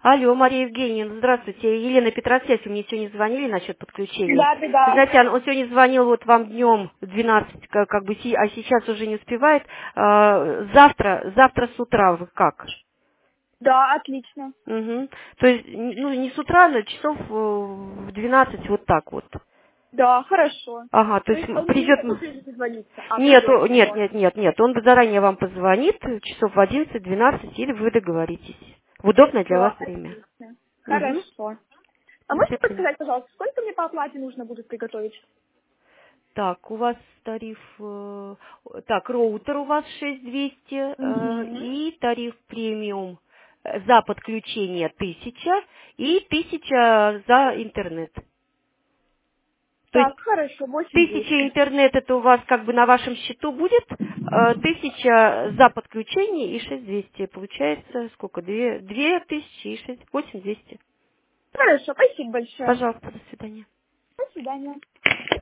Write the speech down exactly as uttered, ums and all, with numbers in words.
Алло, Мария Евгеньевна, здравствуйте. Елена Петросвязь, вы мне сегодня звонили насчет подключения. Да, да, да. Знаете, он он сегодня звонил вот вам днем в двенадцать, как, как бы, си- а сейчас уже не успевает. А, завтра, завтра с утра вы как? Да, отлично. Угу. То есть, н- ну, не с утра, но часов э, в двенадцать, вот так вот. Да, хорошо. Ага, то То есть есть м- он мне не придет... сразу м- придет звониться, а Нет, придет о- нет, всего. нет, нет, нет. Он заранее вам позвонит часов в одиннадцать-двенадцать, или вы договоритесь. В удобное для Все, вас время. отлично. Угу. Хорошо. А До можете свидания. подсказать, пожалуйста, сколько мне по оплате нужно будет приготовить? Так, у вас тариф, э, так, роутер у вас шесть тысяч двести э, Угу. и тариф премиум э, за подключение тысяча и тысяча за интернет. То есть Так, хорошо, восемь тысяча двести. интернет это у вас как бы на вашем счету будет, э, тысяча за подключение и шесть двести. Получается сколько? Две, две тысячи и шесть, восемь двести. Хорошо, спасибо большое. Пожалуйста, до свидания. До свидания.